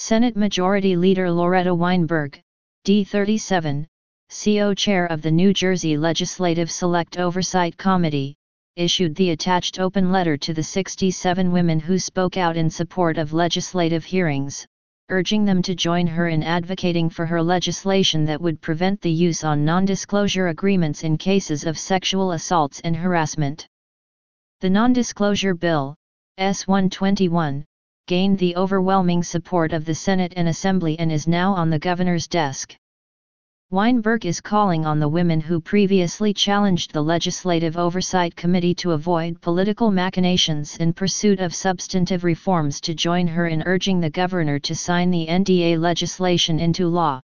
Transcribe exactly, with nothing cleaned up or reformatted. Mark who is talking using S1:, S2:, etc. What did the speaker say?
S1: Senate Majority Leader Loretta Weinberg, D thirty-seven, co-chair of the New Jersey Legislative Select Oversight Committee, issued the attached open letter to the sixty-seven women who spoke out in support of legislative hearings, urging them to join her in advocating for her legislation that would prevent the use on non-disclosure agreements in cases of sexual assaults and harassment. The Non-Disclosure Bill, S one twenty-one, gained the overwhelming support of the Senate and Assembly and is now on the governor's desk. Weinberg is calling on the women who previously challenged the Legislative Oversight Committee to avoid political machinations in pursuit of substantive reforms to join her in urging the governor to sign the N D A legislation into law.